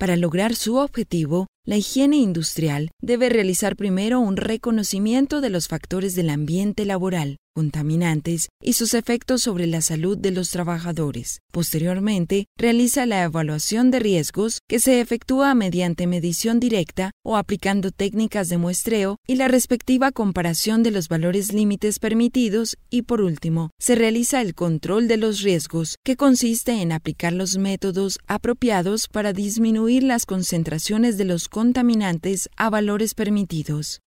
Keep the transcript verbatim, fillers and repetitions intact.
Para lograr su objetivo, la higiene industrial debe realizar primero un reconocimiento de los factores del ambiente laboral, contaminantes y sus efectos sobre la salud de los trabajadores. Posteriormente, realiza la evaluación de riesgos que se efectúa mediante medición directa o aplicando técnicas de muestreo y la respectiva comparación de los valores límites permitidos y, por último, se realiza el control de los riesgos, que consiste en aplicar los métodos apropiados para disminuir las concentraciones de los contaminantes a valores permitidos.